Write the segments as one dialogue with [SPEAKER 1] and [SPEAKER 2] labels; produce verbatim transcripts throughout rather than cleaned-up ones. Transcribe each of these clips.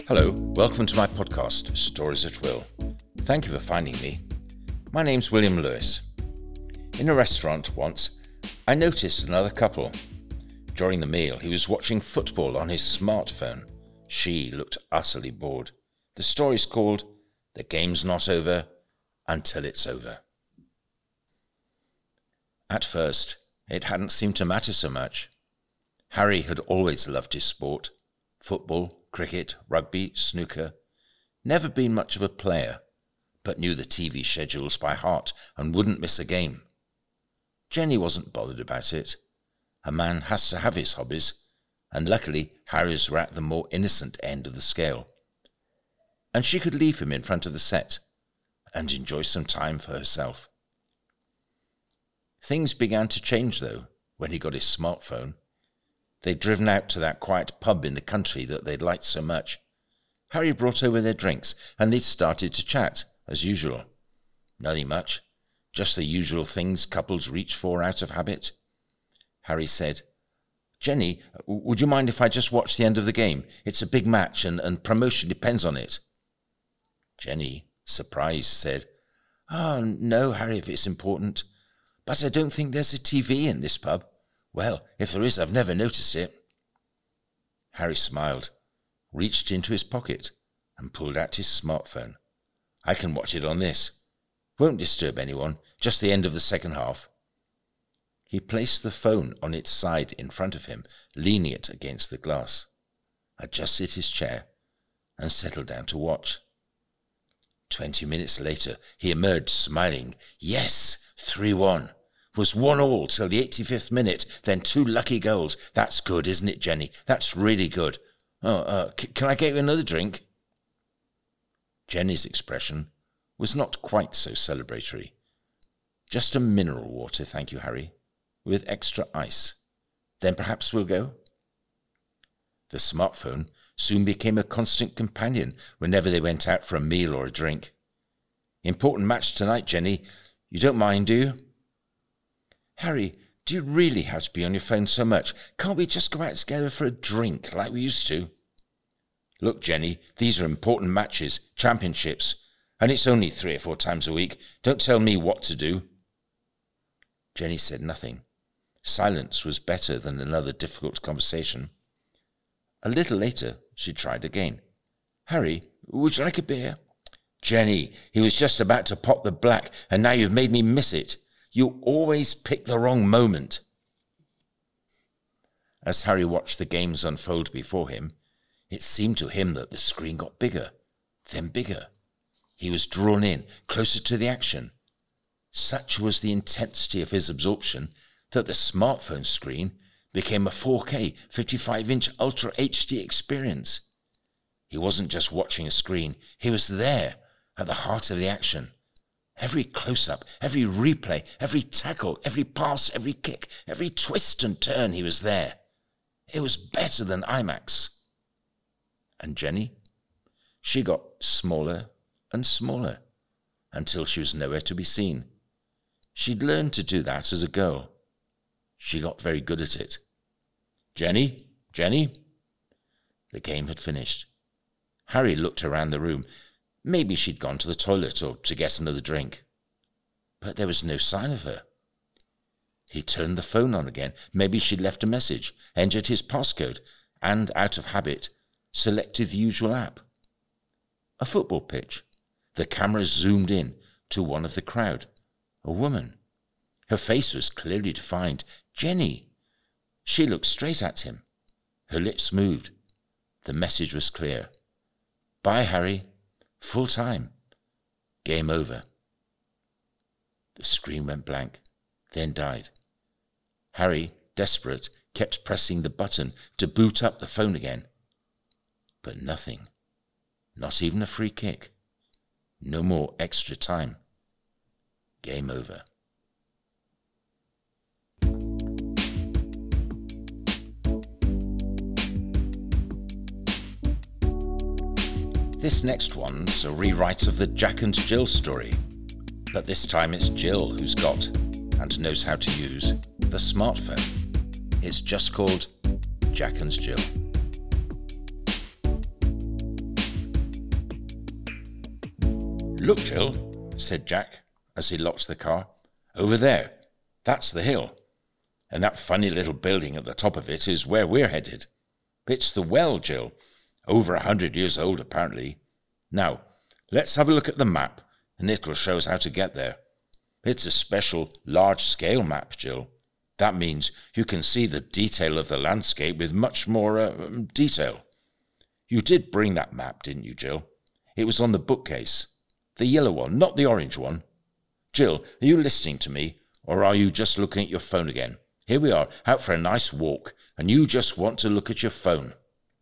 [SPEAKER 1] Hello, welcome to my podcast, Stories at Will. Thank you for finding me. My name's William Lewis. In a restaurant once, I noticed another couple. During the meal, he was watching football on his smartphone. She looked utterly bored. The story's called The Game's Not Over Until It's Over. At first, it hadn't seemed to matter so much. Harry had always loved his sport. Football, cricket, rugby, snooker. Never been much of a player, but knew the T V schedules by heart and wouldn't miss a game. Jenny wasn't bothered about it. A man has to have his hobbies, and luckily Harry's were at the more innocent end of the scale. And she could leave him in front of the set and enjoy some time for herself. Things began to change, though, when he got his smartphone. They'd driven out to that quiet pub in the country that they'd liked so much. Harry brought over their drinks, and they'd started to chat, as usual. Nothing much, just the usual things couples reach for out of habit. Harry said, "Jenny, would you mind if I just watch the end of the game? It's a big match, and, and promotion depends on it." Jenny, surprised, said, "Oh, no, Harry, if it's important. But I don't think there's a T V in this pub. Well, if there is, I've never noticed it." Harry smiled, reached into his pocket, and pulled out his smartphone. "I can watch it on this. Won't disturb anyone, just the end of the second half." He placed the phone on its side in front of him, leaning it against the glass, adjusted his chair, and settled down to watch. Twenty minutes later, he emerged smiling. Yes, three one. Was one all till the eighty-fifth minute, then two lucky goals. That's good, isn't it, Jenny? That's really good. Oh, uh, c- can I get you another drink? Jenny's expression was not quite so celebratory. "Just a mineral water, thank you, Harry, with extra ice. Then perhaps we'll go?" The smartphone soon became a constant companion whenever they went out for a meal or a drink. "Important match tonight, Jenny. You don't mind, do you?" "Harry, do you really have to be on your phone so much? Can't we just go out together for a drink like we used to?" "Look, Jenny, these are important matches, championships, and it's only three or four times a week. Don't tell me what to do." Jenny said nothing. Silence was better than another difficult conversation. A little later, she tried again. "Harry, would you like a beer?" "Jenny, he was just about to pop the black, and now you've made me miss it. You always pick the wrong moment." As Harry watched the games unfold before him, it seemed to him that the screen got bigger, then bigger. He was drawn in, closer to the action. Such was the intensity of his absorption that the smartphone screen became a four K, fifty-five inch Ultra H D experience. He wasn't just watching a screen, he was there, at the heart of the action. Every close-up, every replay, every tackle, every pass, every kick, every twist and turn, he was there. It was better than IMAX. And Jenny? She got smaller and smaller until she was nowhere to be seen. She'd learned to do that as a girl. She got very good at it. "Jenny? Jenny?" The game had finished. Harry looked around the room. Maybe she'd gone to the toilet or to get another drink. But there was no sign of her. He turned the phone on again. Maybe she'd left a message, entered his passcode, and, out of habit, selected the usual app. A football pitch. The camera zoomed in to one of the crowd. A woman. Her face was clearly defined. Jenny. She looked straight at him. Her lips moved. The message was clear. "Bye, Harry. Full time. Game over." The screen went blank, then died. Harry, desperate, kept pressing the button to boot up the phone again. But nothing. Not even a free kick. No more extra time. Game over. This next one's a rewrite of the Jack and Jill story, but this time it's Jill who's got, and knows how to use, the smartphone. It's just called Jack and Jill. "Look, Jill," said Jack as he locked the car. "Over there. That's the hill. And that funny little building at the top of it is where we're headed. It's the well, Jill. Over a hundred years old, apparently. Now, let's have a look at the map, and it'll show us how to get there. It's a special large-scale map, Jill. That means you can see the detail of the landscape with much more uh, detail. You did bring that map, didn't you, Jill? It was on the bookcase. The yellow one, not the orange one. Jill, are you listening to me, or are you just looking at your phone again? Here we are, out for a nice walk, and you just want to look at your phone."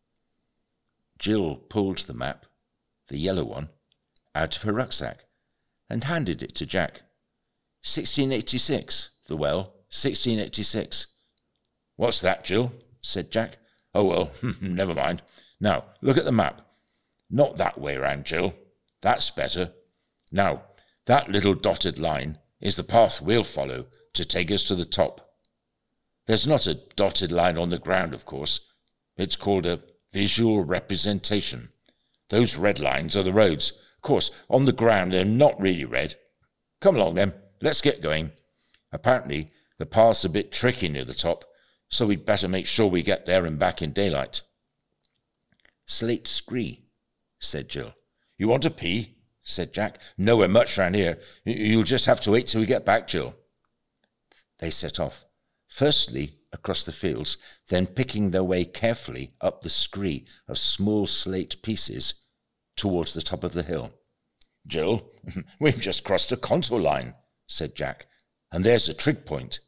[SPEAKER 1] Jill pulled the map, the yellow one, out of her rucksack and handed it to Jack. sixteen eighty-six, the well, sixteen eighty-six. "What's that, Jill?" said Jack. "Oh, well, never mind. Now, look at the map. Not that way round, Jill. That's better. Now, that little dotted line is the path we'll follow to take us to the top. There's not a dotted line on the ground, of course. It's called a visual representation. Those red lines are the roads. Of course, on the ground they're not really red. Come along, then. Let's get going. Apparently, the path's a bit tricky near the top, so we'd better make sure we get there and back in daylight." "Slate Scree," said Jill. "You want a pee?" said Jack. "Nowhere much round here. You'll just have to wait till we get back, Jill." They set off, firstly across the fields, then picking their way carefully up the scree of small slate pieces towards the top of the hill. "Jill, we've just crossed a contour line," said Jack, "and there's a trig point."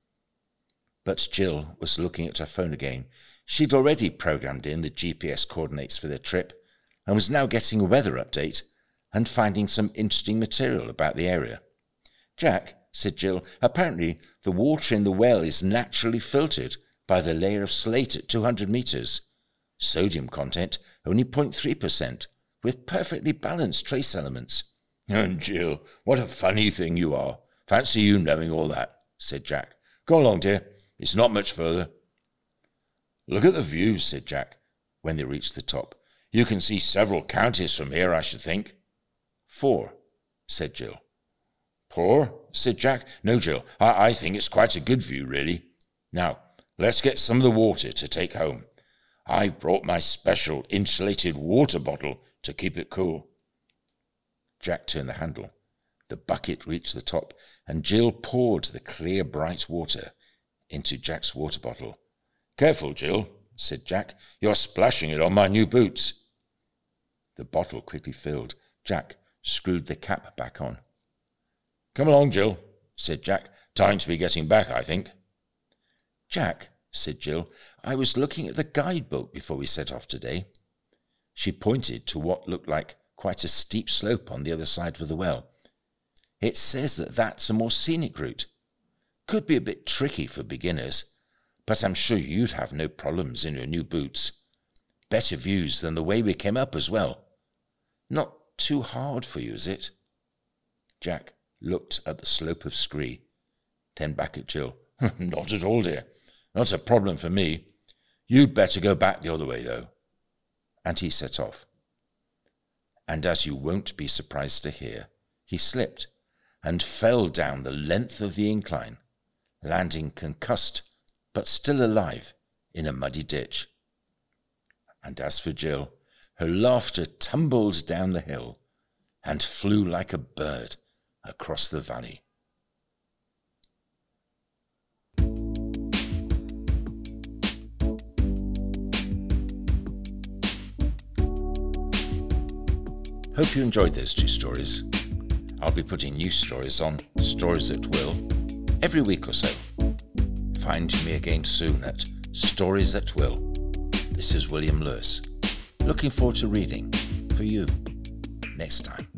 [SPEAKER 1] But Jill was looking at her phone again. She'd already programmed in the G P S coordinates for their trip and was now getting a weather update and finding some interesting material about the area. "Jack," said Jill, "apparently the water in the well is naturally filtered by the layer of slate at two hundred metres. Sodium content only zero point three percent, with perfectly balanced trace elements." "And Jill, what a funny thing you are. Fancy you knowing all that," said Jack. "Go along, dear. It's not much further." "Look at the view," said Jack, when they reached the top. "You can see several counties from here, I should think." "Four," said Jill. "Poor?" said Jack. "No, Jill, I, I think it's quite a good view, really. Now, let's get some of the water to take home. I've brought my special insulated water bottle to keep it cool." Jack turned the handle. The bucket reached the top, and Jill poured the clear, bright water into Jack's water bottle. "Careful, Jill," said Jack. "You're splashing it on my new boots." The bottle quickly filled. Jack screwed the cap back on. "Come along, Jill," said Jack. "Time to be getting back, I think." "Jack," said Jill, "I was looking at the guidebook before we set off today." She pointed to what looked like quite a steep slope on the other side of the well. "It says that that's a more scenic route. Could be a bit tricky for beginners, but I'm sure you'd have no problems in your new boots. Better views than the way we came up as well. Not too hard for you, is it?" Jack looked at the slope of scree, then back at Jill. "Not at all, dear. Not a problem for me. You'd better go back the other way, though." And he set off. And as you won't be surprised to hear, he slipped and fell down the length of the incline, landing concussed but still alive in a muddy ditch. And as for Jill, her laughter tumbled down the hill and flew like a bird across the valley. Hope you enjoyed those two stories. I'll be putting new stories on Stories at Will every week or so. Find me again soon at Stories at Will. This is William Lewis. Looking forward to reading for you next time.